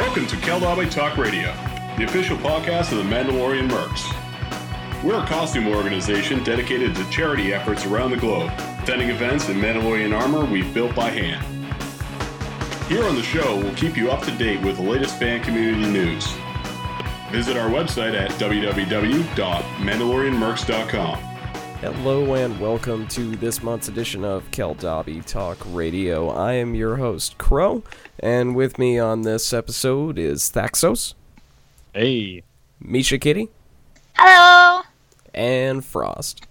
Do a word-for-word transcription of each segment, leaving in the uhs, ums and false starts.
Welcome to Keldabe Talk Radio, the official podcast of the Mandalorian Mercs. We're a costume organization dedicated to charity efforts around the globe, attending events in Mandalorian armor we've built by hand. Here on the show, we'll keep you up to date with the latest fan community news. Visit our website at w w w dot mandalorian mercs dot com. Hello and welcome to this month's edition of Keldabe Talk Radio. I am your host, Crow, and with me on this episode is Thaxos. Hey. Misha Kitty. Hello. And Frost.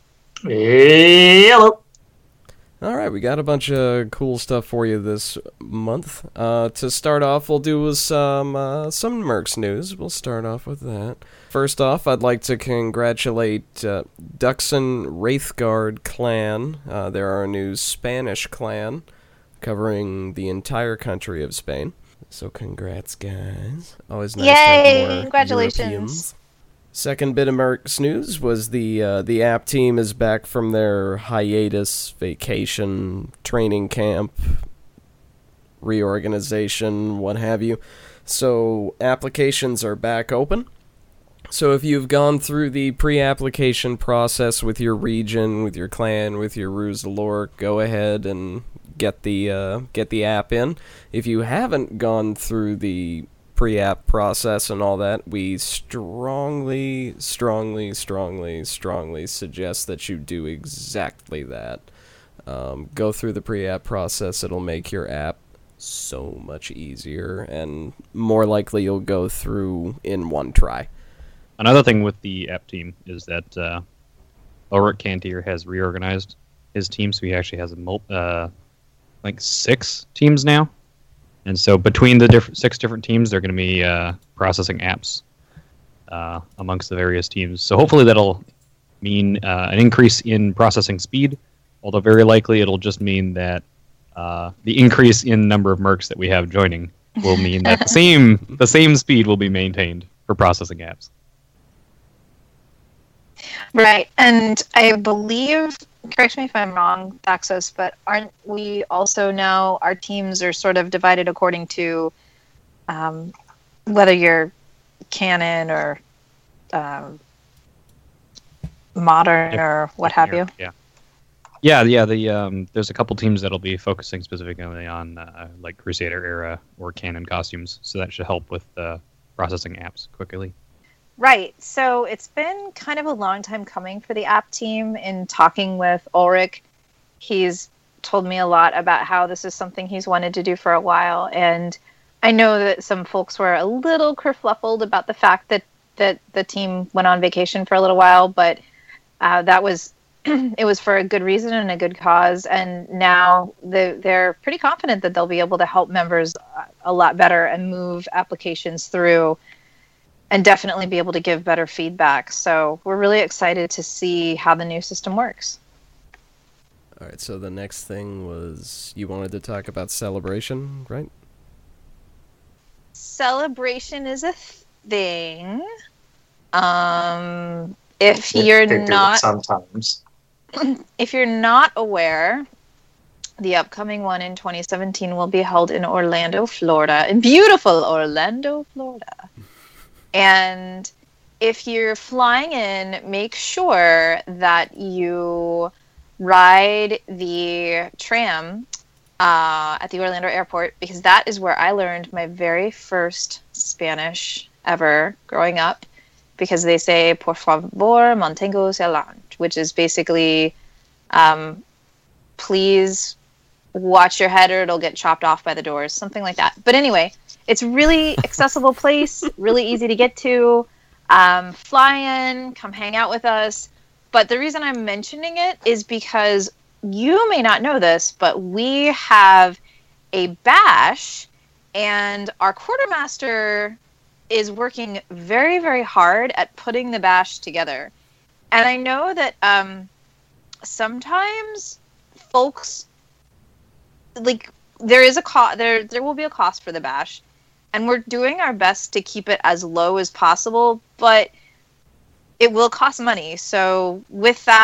Hello. Alright, we got a bunch of cool stuff for you this month. Uh, to start off, we'll do with some, uh, some Mercs news. We'll start off with that. First off, I'd like to congratulate uh, Duxon Wraithguard clan. Uh, they're our new Spanish clan, covering the entire country of Spain. So congrats, guys. Always nice Yay! to have more Congratulations. Europeans. Second bit of Mercs news was the uh, the app team is back from their hiatus, vacation, training camp, reorganization, what have you. So applications are back open. So if you've gone through the pre-application process with your region, with your clan, with your Ruse de Lore, go ahead and get the uh, get the app in. If you haven't gone through the pre-app process and all that, we strongly, strongly, strongly, strongly suggest that you do exactly that. Um, go through the pre-app process. It'll make your app so much easier, and more likely you'll go through in one try. Another thing with the app team is that uh, Ulrich Cantier has reorganized his team, so he actually has a mul- uh, like six teams now. And so between the diff- six different teams, they're going to be uh, processing apps uh, amongst the various teams. So hopefully that'll mean uh, an increase in processing speed, although very likely it'll just mean that uh, the increase in number of mercs that we have joining will mean that the same the same speed will be maintained for processing apps. Right, and I believe, correct me if I'm wrong, Thaxos, but aren't we also now, our teams are sort of divided according to um, whether you're canon or um, modern or what have you? Yeah, yeah, yeah. The um, there's a couple teams that'll be focusing specifically on uh, like Crusader era or canon costumes, so that should help with uh, processing apps quickly. Right. So it's been kind of a long time coming for the app team. In talking with Ulrich, he's told me a lot about how this is something he's wanted to do for a while. And I know that some folks were a little kerfluffled about the fact that, that the team went on vacation for a little while, but uh, that was it was for a good reason and a good cause. And now the, they're pretty confident that they'll be able to help members a lot better and move applications through and definitely be able to give better feedback. So we're really excited to see how the new system works. All right, so the next thing was you wanted to talk about Celebration, right? Celebration is a thing. Um, if They- you're they do it not, sometimes. if you're not aware, the upcoming one in twenty seventeen will be held in Orlando, Florida, in beautiful Orlando, Florida. And if you're flying in, make sure that you ride the tram uh, at the Orlando airport, because that is where I learned my very first Spanish ever growing up, because they say, por favor, manténgase adelante, which is basically, um, please watch your head or it'll get chopped off by the doors, something like that. But anyway, it's a really accessible place, really easy to get to. Um, fly in, come hang out with us. But the reason I'm mentioning it is because you may not know this, but we have a bash, and our quartermaster is working very, very hard at putting the bash together. And I know that um, sometimes folks, like, there is a cost, there, there will be a cost for the bash. And we're doing our best to keep it as low as possible, but it will cost money. So with that,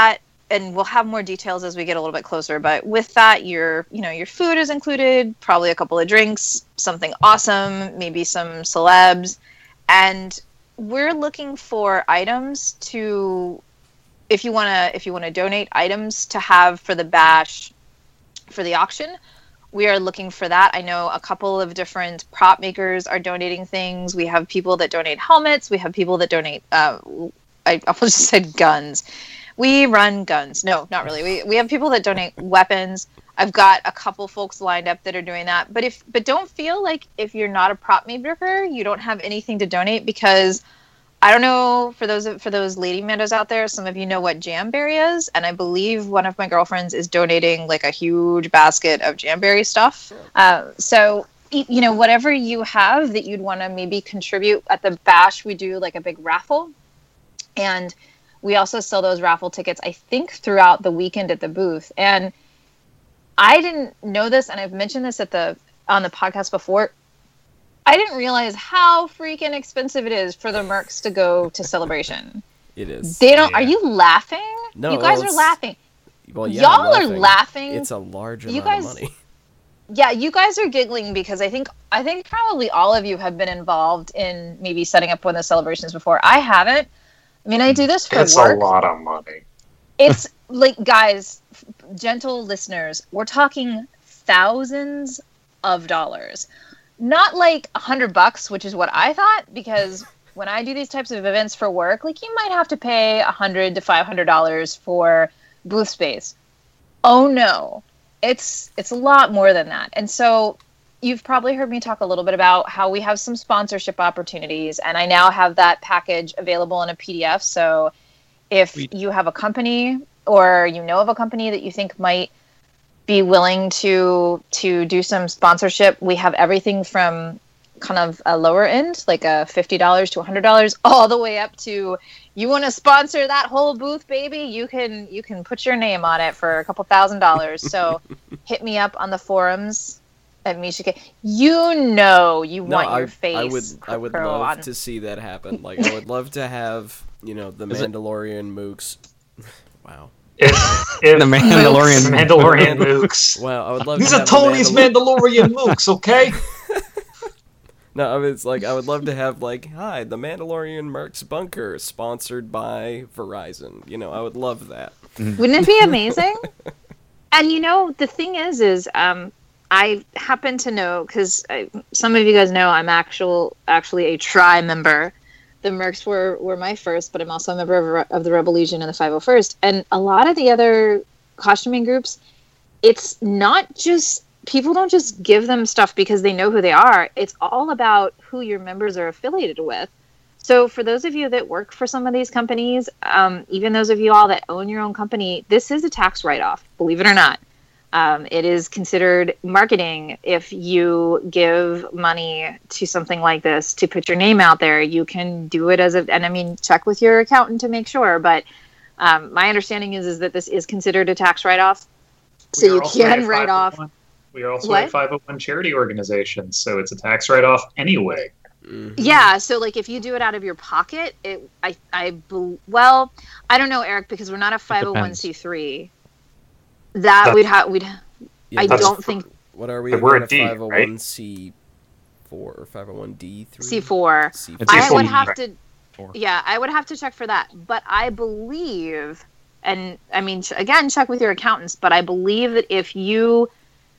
and we'll have more details as we get a little bit closer, but with that, your, you know, your food is included, probably a couple of drinks, something awesome, maybe some celebs. And we're looking for items to, if you want to, if you want to donate items to have for the bash, for the auction, we are looking for that. I know a couple of different prop makers are donating things. We have people that donate helmets. We have people that donate, uh, I almost said guns. We run guns. No, not really. We we have people that donate weapons. I've got a couple folks lined up that are doing that. But if but don't feel like if you're not a prop maker, you don't have anything to donate, because I don't know, for those for those lady mandos out there, some of you know what Jamberry is, and I believe one of my girlfriends is donating like a huge basket of Jamberry stuff. Uh, so you know, whatever you have that you'd want to maybe contribute at the bash, we do like a big raffle, and we also sell those raffle tickets, I think, throughout the weekend at the booth. And I didn't know this, and I've mentioned this at the on the podcast before. I didn't realize how freaking expensive it is for the Mercs to go to Celebration. It is. They don't. Yeah. Are you laughing? No, you guys it's- are laughing. Well, yeah, Y'all I'm are laughing. It's a large You amount guys- of money. Yeah, you guys are giggling because I think I think probably all of you have been involved in maybe setting up one of the celebrations before. I haven't. I mean, I do this for It's work. a lot of money. It's like, guys, f- gentle listeners, we're talking thousands of dollars. Not like a hundred bucks, which is what I thought, because when I do these types of events for work, like you might have to pay a hundred to five hundred dollars for booth space. Oh no, it's it's a lot more than that. And so you've probably heard me talk a little bit about how we have some sponsorship opportunities, and I now have that package available in a P D F. So if Sweet. you have a company, or you know of a company that you think might be willing to to do some sponsorship, we have everything from kind of a lower end, like a fifty dollars to one hundred dollars, all the way up to, you want to sponsor that whole booth, baby, you can you can put your name on it for a couple thousand dollars. So hit me up on the forums at Mishika. You know you No, want I, your face I would I would pro love on. to see that happen. Like, I would love to have, you know, the Is it- Mandalorian mooks. Wow. If, if The Mandalorian- Mandalorian Mandal- mooks. Wow, I would love These to are have Tony's the Mandal- Mandalorian mooks, okay? No, I mean, it's like I would love to have like, hi, the Mandalorian Mercs Bunker, sponsored by Verizon. You know, I would love that. Wouldn't it be amazing? And you know, the thing is, is um, I happen to know, because some of you guys know I'm actual actually a Tri member. The Mercs were, were my first, but I'm also a member of, Re- of the Rebel Legion and the five oh first. And a lot of the other costuming groups, it's not just, people don't just give them stuff because they know who they are. It's all about who your members are affiliated with. So for those of you that work for some of these companies, um, even those of you all that own your own company, this is a tax write-off, believe it or not. Um, it is considered marketing. If you give money to something like this to put your name out there, you can do it as a, and I mean, check with your accountant to make sure. But um, my understanding is, is that this is considered a tax write-off. So We are you also can a write off. five oh one We are also What? a five oh one charity organization, so it's a tax write-off anyway. Mhm. Yeah, so like if you do it out of your pocket, it I I bel- well, I don't know, Eric, because we're not a five oh one c three. That That- we'd have we'd Yeah, I that's- don't think What are we? But we're again, a D, five oh one c four or five oh one d three? C four. C It's I C4. would have to Four. Yeah, I would have to check for that. But I believe, and I mean, ch- again, check with your accountants, but I believe that if you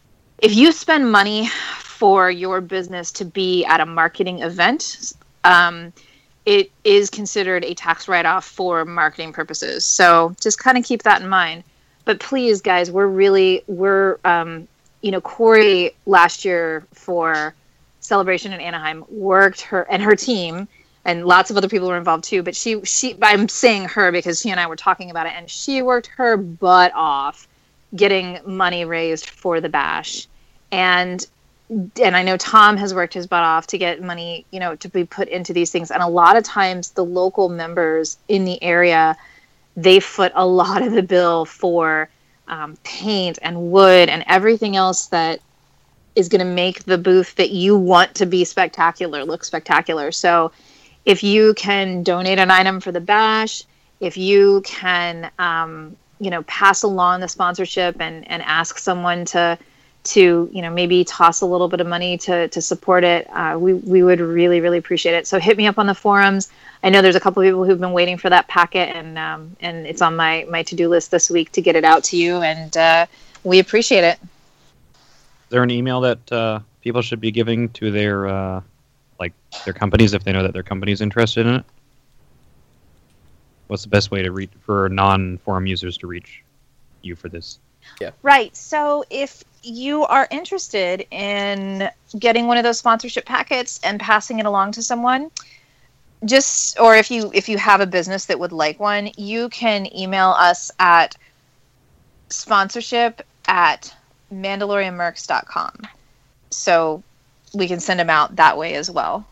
if you spend money for your business to be at a marketing event, um, it is considered a tax write-off for marketing purposes. So just kind of keep that in mind. But please, guys, we're really, we're, um, you know, Corey last year for Celebration in Anaheim worked her and her team, and lots of other people were involved too. But she, she, I'm saying her because she and I were talking about it, and she worked her butt off getting money raised for the bash. And and I know Tom has worked his butt off to get money, you know, to be put into these things. And a lot of times the local members in the area, they foot a lot of the bill for um, paint and wood and everything else that is going to make the booth that you want to be spectacular look spectacular. So if you can donate an item for the bash, if you can, um, you know, pass along the sponsorship and, and ask someone to, to, you know, maybe toss a little bit of money to, to support it, uh, we, we would really, really appreciate it. So hit me up on the forums. I know there's a couple of people who've been waiting for that packet, and um, and it's on my, my to-do list this week to get it out to you, and uh, we appreciate it. Is there an email that uh, people should be giving to their uh, like their companies if they know that their company's interested in it? What's the best way to reach for non-forum users to reach you for this? Right. So if you are interested in getting one of those sponsorship packets and passing it along to someone, just or if you if you have a business that would like one, you can email us at sponsorship at mandalorian mercs dot com. So we can send them out that way as well.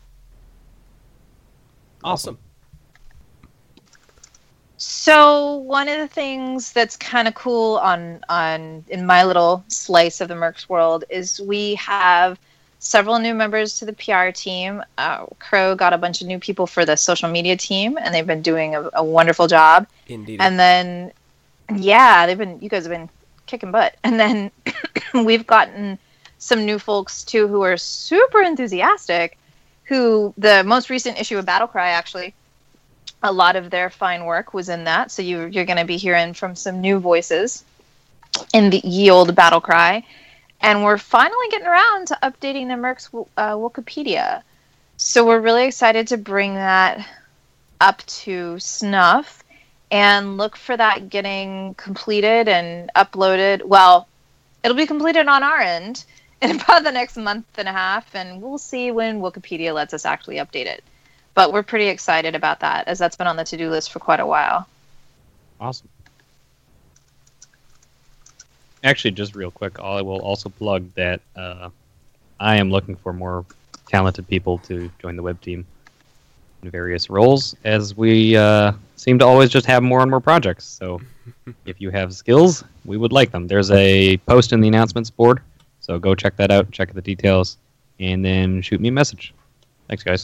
Awesome. So one of the things that's kind of cool on on in my little slice of the Mercs world is we have several new members to the P R team. Uh, Crow got a bunch of new people for the social media team, and they've been doing a, a wonderful job. Indeed. And then, yeah, they've been. You guys have been kicking butt. And then we've gotten some new folks too who are super enthusiastic. Who the most recent issue of Battlecry actually. A lot of their fine work was in that, so you, you're going to be hearing from some new voices in the ye old battle cry. And we're finally getting around to updating the Mercs uh, Wikipedia. So we're really excited to bring that up to snuff and look for that getting completed and uploaded. Well, it'll be completed on our end in about the next month and a half, and we'll see when Wikipedia lets us actually update it. But we're pretty excited about that, as that's been on the to-do list for quite a while. Awesome. Actually, just real quick, I will also plug that uh, I am looking for more talented people to join the web team in various roles, as we uh, seem to always just have more and more projects. So if you have skills, we would like them. There's a post in the announcements board, so go check that out, check the details, and then shoot me a message. Thanks, guys.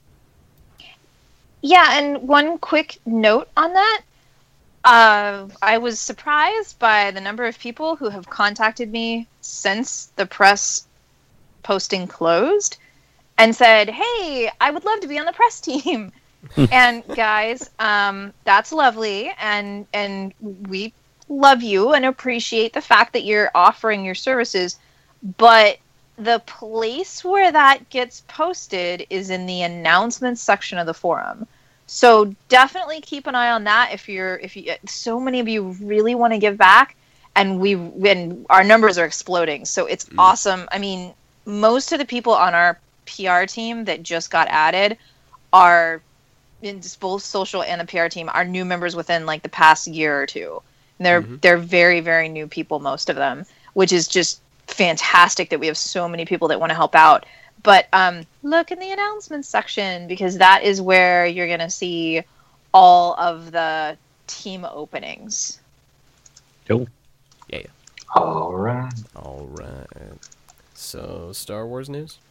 Yeah, and one quick note on that. Uh, I was surprised by the number of people who have contacted me since the press posting closed and said, hey, I would love to be on the press team. And guys, um, that's lovely. And, and we love you and appreciate the fact that you're offering your services. But the place where that gets posted is in the announcements section of the forum. So definitely keep an eye on that if you're if you so many of you really want to give back, and we and our numbers are exploding. So it's mm. awesome. I mean, most of the people on our P R team that just got added are in both social and the P R team are new members within like the past year or two. And they're mm-hmm. they're very very new people, most of them, which is just fantastic that we have so many people that want to help out. But um, look in the announcements section, because that is where you're going to see all of the team openings. Cool. Yeah. All right. All right. So, Star Wars news?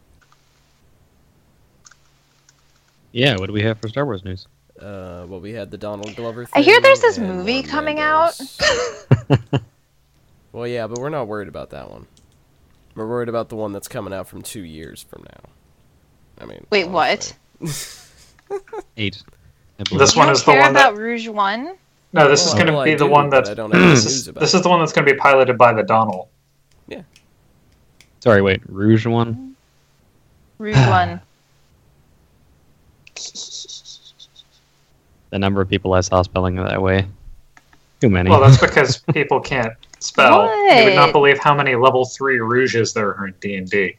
Yeah, what do we have for Star Wars news? Uh, well, we had the Donald Glover thing. I hear there's this and movie more coming Mandos. out. Well, yeah, but we're not worried about that one. We're worried about the one that's coming out from two years from now. I mean, Wait, honestly. what? Eight. This You one don't is the care one about that. Rouge One? No, this is Well, going to well, be I the do, one but that's. I don't have any This news is, about this it. is the one that's going to be piloted by the Donald. Yeah. Sorry, wait, Rouge one? Rouge One. The number of people I saw spelling it that way. Too many. Well, that's because people can't spell. You would not What? believe how many level three Rouges there are in D and D.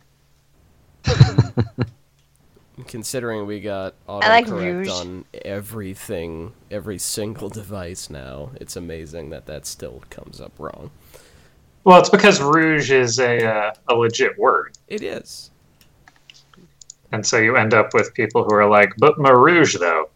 Considering we got I like autocorrect Rouge. on everything, every single device now, it's amazing that that still comes up wrong. Well, it's because Rouge is a uh, a legit word, It is. and so you end up with people who are like, "But my Rouge, though."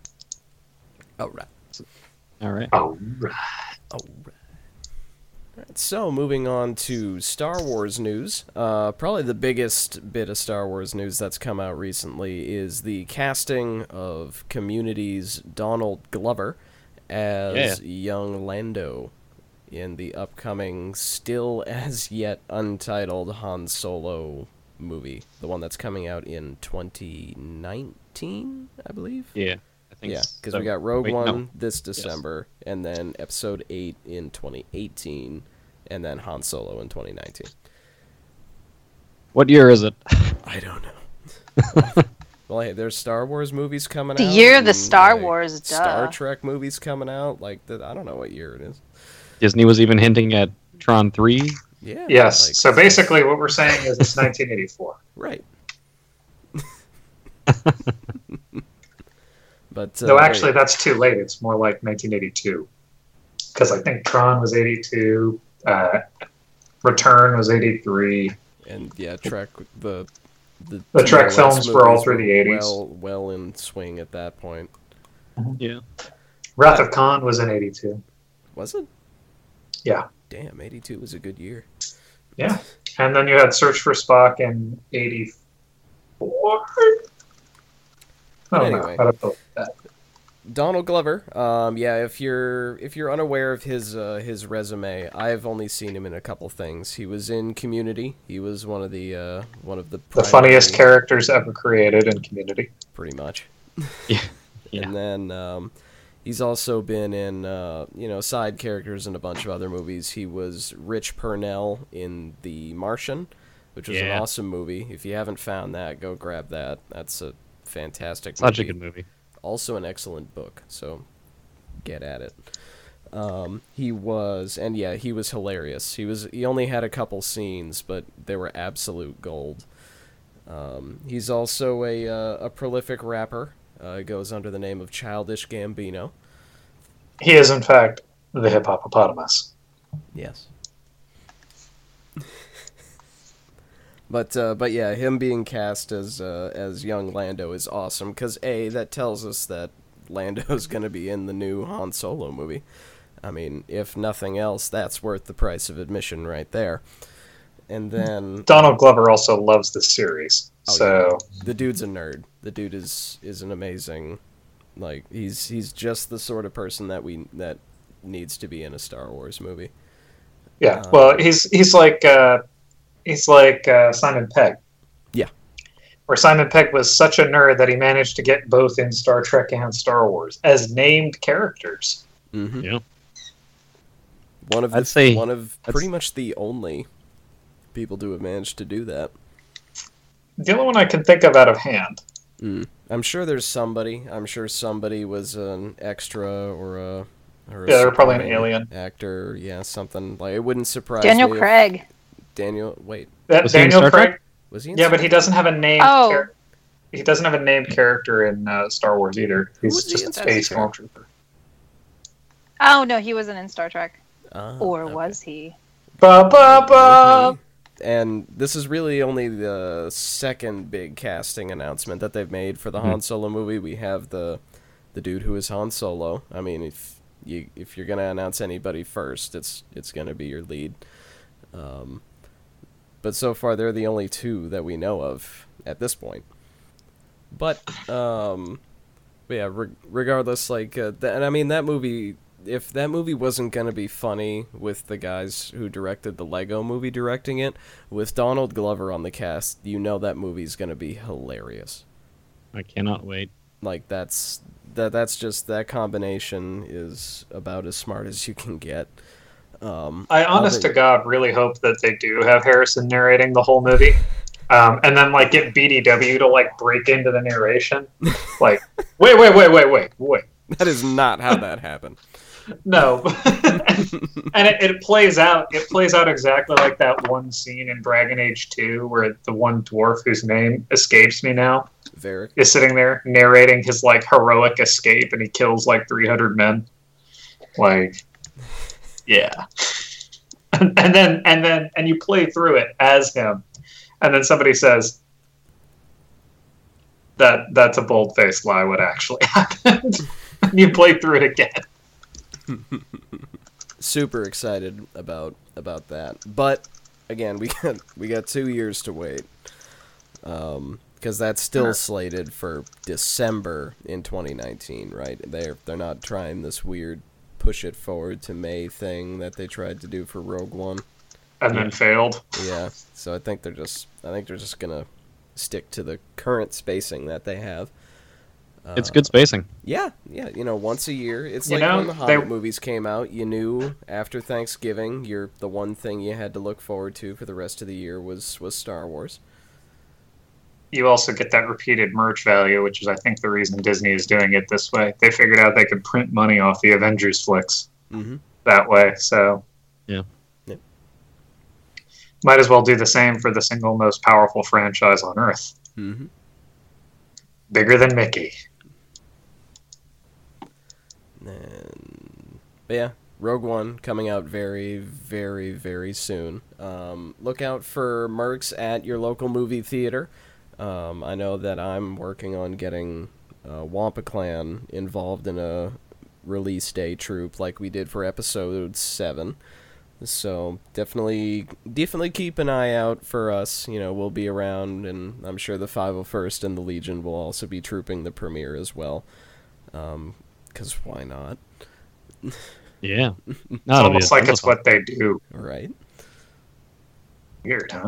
All right. All right. Oh, right. All right. So, moving on to Star Wars news. Uh, probably the biggest bit of Star Wars news that's come out recently is the casting of Community's Donald Glover as Yeah. young Lando in the upcoming, still as yet untitled Han Solo movie. The one that's coming out in twenty nineteen, I believe? Yeah, I think Yeah, so. because we got Rogue Wait, One no. this December, and then Episode eight in twenty eighteen, and then Han Solo in twenty nineteen. What year is it? I don't know. Well, hey, there's Star Wars movies coming The out. year of the and, Star like, Wars, duh. Star Trek movies coming out. Like, the, I don't know what year it is. Disney was even hinting at Tron three. Yeah. Yes. like- So basically, what we're saying is it's nineteen eighty-four. Right. But uh, No, actually, that's too late. It's more like nineteen eighty-two. Because I think Tron was eighty-two, uh, Return was eighty-three. and yeah, Trek the the, The Trek T O S films were all movies through the eighties. Well, well in swing at that point. Yeah. Wrath of Khan was in eighty-two. Was it? Yeah. Damn, eighty-two was a good year. Yeah. And then you had Search for Spock in eighty-four. But Oh, anyway. no. I don't know that. Donald Glover. Um, yeah, if you're if you're unaware of his uh, his resume, I've only seen him in a couple things. He was in Community. He was one of the uh, one of the The primary- funniest characters ever created in Community. pretty much. Yeah. Yeah. And then um, he's also been in uh, you know side characters in a bunch of other movies. He was Rich Purnell in The Martian, which was Yeah. an awesome movie. If you haven't found that, go grab that. That's a fantastic Such a movie. good movie. Also an excellent book, so get at it. Um, he was, and yeah, he was hilarious. He was. He only had a couple scenes, but they were absolute gold. Um, he's also a uh, a prolific rapper. Uh, goes under the name of Childish Gambino. He is, in fact, the hippopotamus. Yes. But uh, but yeah, him being cast as uh, as young Lando is awesome because A, that tells us that Lando's going to be in the new Han Solo movie. I mean, if nothing else, that's worth the price of admission right there. And then Donald Glover also loves the series. Oh, so the dude's a nerd. The dude is is an amazing, like he's he's just the sort of person that we that needs to be in a Star Wars movie. yeah, Um, well, he's he's like uh, he's like uh, Simon Pegg. Yeah. Where Simon Pegg was such a nerd that he managed to get both in Star Trek and Star Wars as named characters. Mm-hmm. Yeah. One of I'd the, say one of that's- pretty much the only people to have managed to do that. The only one I can think of out of hand. Mm. I'm sure there's somebody. I'm sure somebody was an extra or a or a Yeah, they're probably an supporting alien. actor. Yeah, something like it wouldn't surprise Daniel me. if Craig. Daniel, wait, That Was he in Daniel Star Craig. Trek? was he? In Yeah, Star but he Trek? doesn't have a named. Oh. char- he doesn't have a named character in uh, Star Wars either. He's was he just in a Star space Trek? stormtrooper. Oh no, he wasn't in Star Trek. Ah, Or okay. was he? Ba ba ba. And this is really only the second big casting announcement that they've made for the Mhm. Han Solo movie. We have the the dude who is Han Solo. I mean, if you if you're gonna announce anybody first, it's it's gonna be your lead. Um, but so far, they're the only two that we know of at this point. But um, but yeah, re- regardless, like, uh, th- and I mean that movie. If that movie wasn't going to be funny with the guys who directed the Lego movie directing it, with Donald Glover on the cast, you know that movie's going to be hilarious. I cannot wait. Like, that's that that's just, that combination is about as smart as you can get. Um, I honest other- to God really hope that they do have Harrison narrating the whole movie. Um, and then like get B D W to like break into the narration. Like, wait, wait, wait, wait, wait, wait. that is not how that happened. No. And it, it plays out it plays out exactly like that one scene in Dragon Age two where the one dwarf whose name escapes me now Varric. is sitting there narrating his like heroic escape and he kills like three hundred men. Like, yeah. And, and then and then and you play through it as him. And then somebody says that that's a bold-faced lie what actually happened. And you play through it again. super excited about about that. But again, we got we got two years to wait. Um, because that's still slated for December in twenty nineteen, right? They're they're not trying this weird push it forward to May thing that they tried to do for Rogue One. And then failed. Yeah, so I think they're just I think they're just gonna stick to the current spacing that they have. Uh, It's good spacing. Yeah, yeah, you know, once a year. It's You like know, when the Hobbit they- movies came out. You knew after Thanksgiving, you're the one thing you had to look forward to for the rest of the year was was Star Wars. You also get that repeated merch value, which is, I think, the reason Disney is doing it this way. They figured out they could print money off the Avengers flicks Mm-hmm. that way, so... Yeah. Yeah. Might as well do the same for the single most powerful franchise on Earth. Mm-hmm. Bigger than Mickey. And, but yeah, Rogue One coming out very, very, very soon. Um, look out for Mercs at your local movie theater. Um, I know that I'm working on getting uh, Wampa Clan involved in a release day troop like we did for episode seven. So definitely, definitely keep an eye out for us. You know, we'll be around, and I'm sure the five oh first and the Legion will also be trooping the premiere as well. Um, 'cause why not? Yeah. It's No, it'll be almost a- like it'll it's be fun. what they do. Right. Weird, huh?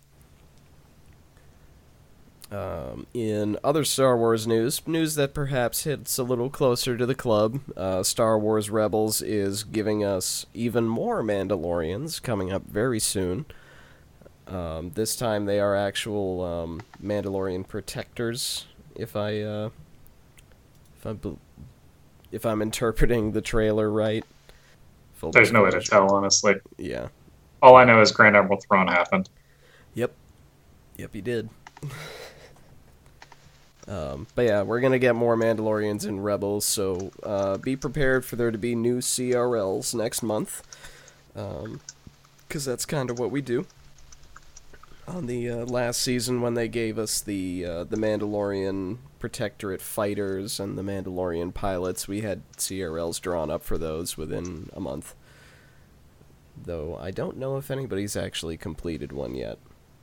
Um, in other Star Wars news, news that perhaps hits a little closer to the club, uh, Star Wars Rebels is giving us even more Mandalorians coming up very soon. Um, this time they are actual um, Mandalorian protectors, if I, uh, if I, bel if I'm interpreting the trailer right. Full There's no way to disclosure. tell, honestly. Yeah. All I know is Grand Admiral Thrawn happened. Yep. Yep, he did. um, but yeah, we're gonna get more Mandalorians in Rebels, so uh, be prepared for there to be new C R Ls next month. Um, 'cause that's kind of what we do. On the uh, last season, when they gave us the uh, the Mandalorian Protectorate fighters and the Mandalorian pilots, we had C R Ls drawn up for those within a month. Though I don't know if anybody's actually completed one yet.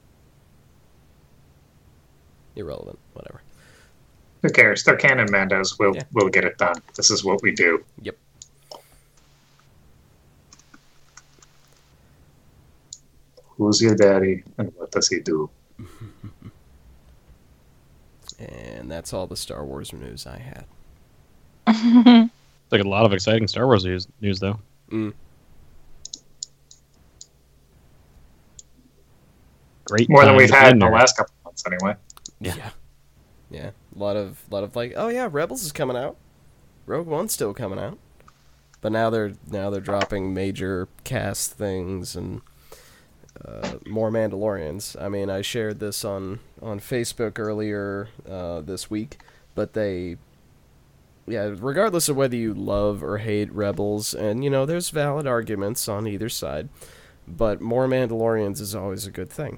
Irrelevant, whatever. Who cares? They're canon Mandos. We'll, Yeah. we'll get it done. This is what we do. Yep. Who's your daddy and what does he do? And that's all the Star Wars news I had. Like a lot of exciting Star Wars news, news though. Mm. Great. More than time we've to had be in the there. last couple months, anyway. Yeah. Yeah. Yeah. A lot of lot of like, oh yeah, Rebels is coming out. Rogue One's still coming out. But now they're now they're dropping major cast things and uh, more Mandalorians. I mean, I shared this on on Facebook earlier uh, this week, but they yeah, regardless of whether you love or hate Rebels, and you know, there's valid arguments on either side, but more Mandalorians is always a good thing.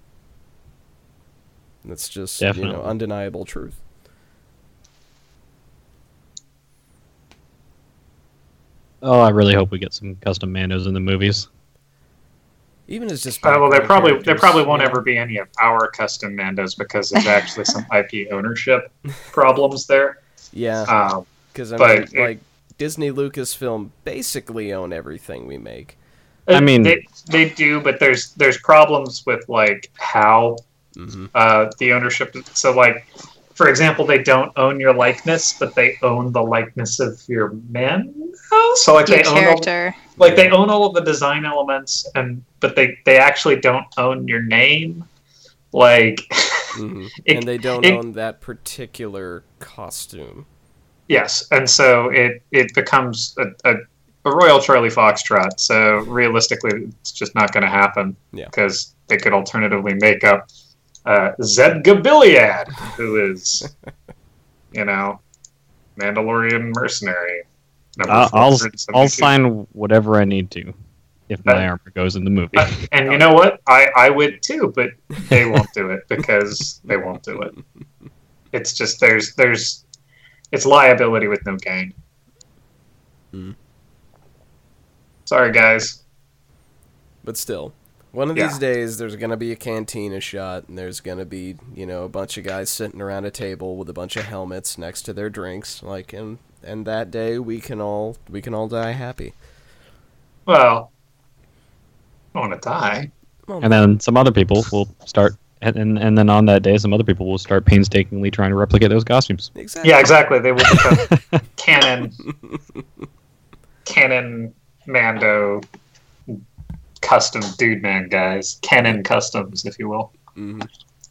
That's just, you know, Definitely. undeniable truth. Oh, I really hope we get some custom Mandos in the movies. Even as just Uh, well, there background probably there characters, probably won't you know. ever be any of our custom Mandos because there's actually some I P ownership problems there. Yeah, Um, because I but mean, it- like Disney, Lucasfilm basically own everything we make. I mean- they they do, but there's there's problems with like how Mm-hmm. uh, the ownership. So, like, for example, they don't own your likeness, but they own the likeness of your man. So, like, Your they own all, character. like they own all of the design elements, and but they they actually don't own your name. Like, Mm-hmm. It- and they don't it- own that particular costume. yes, and so it it becomes a, a, a royal Charlie Foxtrot. So realistically, it's just not going to happen. Yeah. Because they could alternatively make up uh, Zed Gabiliad, who is, you know, Mandalorian mercenary. number I'll, I'll, four seventy-two. I'll sign whatever I need to if my Uh, armor goes in the movie. Uh, and you know what? I, I would too, but they won't do it because they won't do it. It's just there's there's it's liability with no gain. Sorry, guys. But still, one of Yeah. these days there's going to be a cantina shot, and there's going to be, you know, a bunch of guys sitting around a table with a bunch of helmets next to their drinks, like, and and that day we can all we can all die happy. Well, I want to die. Well, And then some other people will start, and, and and then on that day, some other people will start painstakingly trying to replicate those costumes. exactly. Yeah, exactly. They will become canon, canon Mando custom dude man guys. Canon customs, if you will. hmm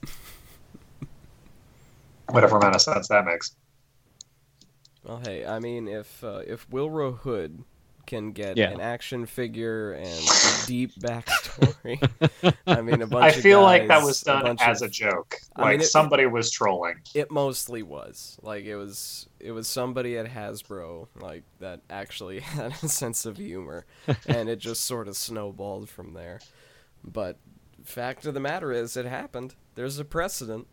Whatever amount of sense that makes. Well, hey, I mean, if uh, if Wilro Hood can get Yeah. an action figure and a deep backstory, I mean, a bunch I of feel like that guys, was done bunch as of- a joke. I Like mean, it- somebody was trolling. It mostly was like it was it was somebody at Hasbro like that actually had a sense of humor, and it just sort of snowballed from there. But fact of the matter is, it happened. There's a precedent.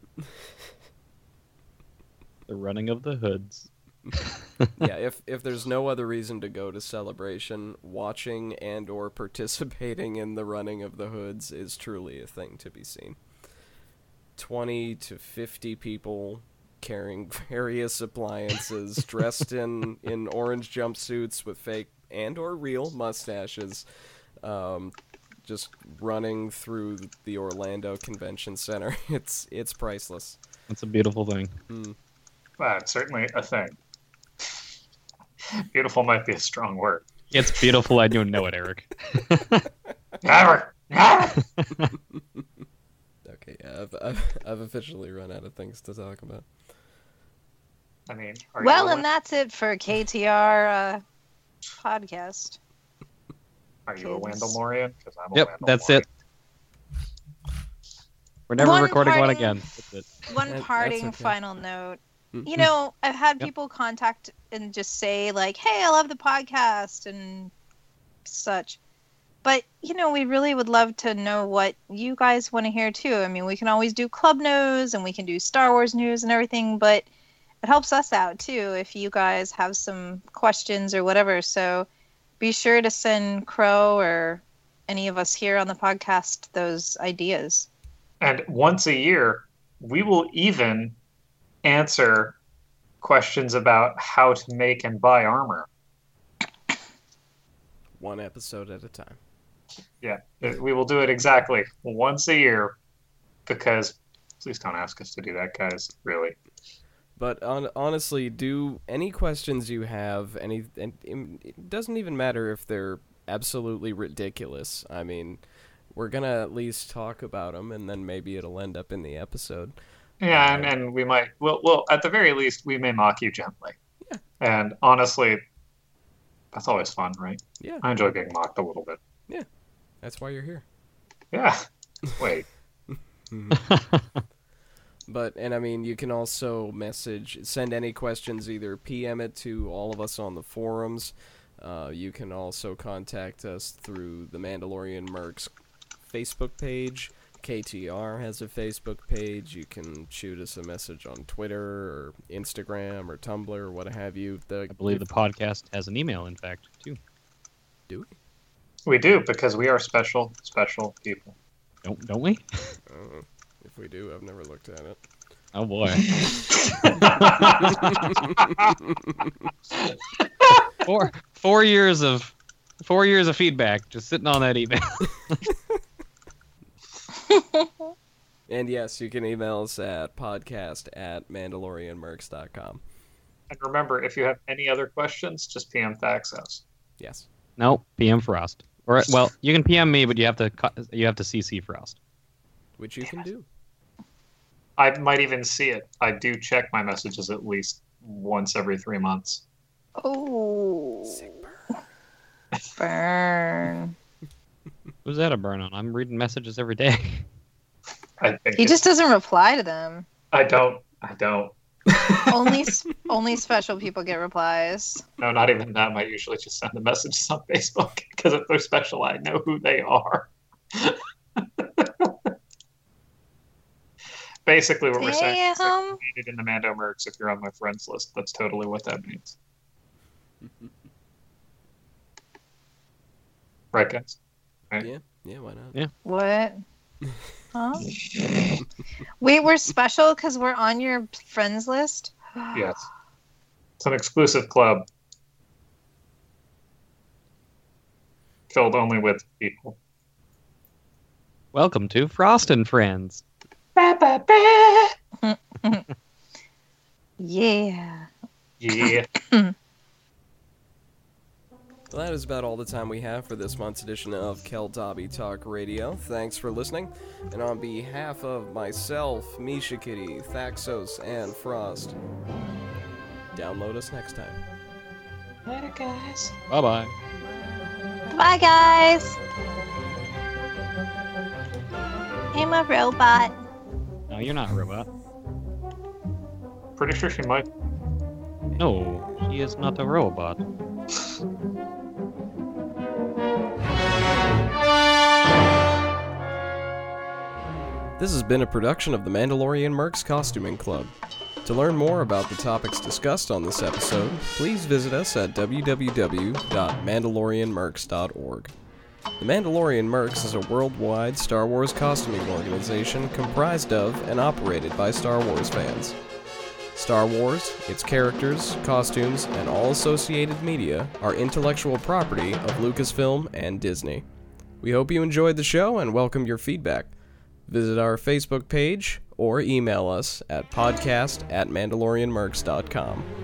The running of the hoods. Yeah, if if there's no other reason to go to Celebration, watching and or participating in the running of the hoods is truly a thing to be seen. twenty to fifty people carrying various appliances, dressed in, in orange jumpsuits with fake and or real mustaches, um, just running through the Orlando Convention Center. It's it's priceless. That's a beautiful thing. Mm. Well, it's certainly a thing. Beautiful might be a strong word. It's beautiful. I don't know it, Eric. Never, never. Okay, yeah, I've, I've, I've officially run out of things to talk about. I mean, are Well, you a, and that's it for K T R uh, podcast. are you a kids. Wandalorian? Because I'm a Yep, that's it. We're never One recording one parting- again. That's it. One That- that's parting okay. final note. Mm. You know, I've had Yep. people contact and just say, like, hey, I love the podcast and such. But, you know, we really would love to know what you guys want to hear, too. I mean, we can always do Club News and we can do Star Wars news and everything, but it helps us out, too, if you guys have some questions or whatever. So be sure to send Crow or any of us here on the podcast those ideas. And once a year, we will even answer questions about how to make and buy armor. One episode at a time. Yeah, we will do it exactly once a year because please don't ask us to do that, guys. Really. But on, honestly, do any questions you have, any, and it doesn't even matter if they're absolutely ridiculous. I mean, we're going to at least talk about them, and then maybe it'll end up in the episode. Yeah, and, and we might, well, well, at the very least, we may mock you gently. Yeah. And honestly, that's always fun, right? Yeah, I enjoy being mocked a little bit. that's why you're here. Yeah. Wait. But, and I mean, you can also message, send any questions, either P M it to all of us on the forums. Uh, you can also contact us through the Mandalorian Mercs Facebook page. K T R has a Facebook page. You can shoot us a message on Twitter or Instagram or Tumblr or what have you. The, I believe the podcast has an email, in fact, too. Do we? We do, because we are special, special people. Don't don't we? Uh, if we do, I've never looked at it. Oh boy. four four years of four years of feedback just sitting on that email. And yes, you can email us at podcast at mandalorian mercs dot com. And remember, if you have any other questions, just P M Thaxos. Yes. No, P M Frost. Or well, you can P M me, but you have to co- you have to C C Frost. Which you can do. I might even see it. I do check my messages at least once every three months. Oh, Sick burn. burn. Who's that a burn on? I'm reading messages every day. I think He it's- just doesn't reply to them. I don't. I don't. Only s- only special people get replies. No, not even them. I usually just send the messages on Facebook because if they're special, I know who they are. Basically, what we're saying is that Damn. you're needed in the Mando Mercs if you're on my friends list. That's totally what that means. Right, guys? Right. Yeah, yeah, why not? Yeah. What? Huh? Wait, we're special because we're on your friends list? Yes. It's an exclusive club. Filled only with people. Welcome to Frost and Friends. Yeah. Yeah. Well, that is about all the time we have for this month's edition of Kel Dobby Talk Radio. Thanks for listening. And on behalf of myself, Misha Kitty, Thaxos, and Frost, download us next time. Later, guys. Bye bye. Bye, guys. I'm a robot. No, you're not a robot. Pretty sure she might. No, she is not a robot. This has been a production of the Mandalorian Mercs Costuming Club. To learn more about the topics discussed on this episode, please visit us at w w w dot mandalorian mercs dot org. The Mandalorian Mercs is a worldwide Star Wars costuming organization comprised of and operated by Star Wars fans. Star Wars, its characters, costumes, and all associated media are intellectual property of Lucasfilm and Disney. We hope you enjoyed the show and welcome your feedback. Visit our Facebook page or email us at podcast at mandalorian mercs dot com.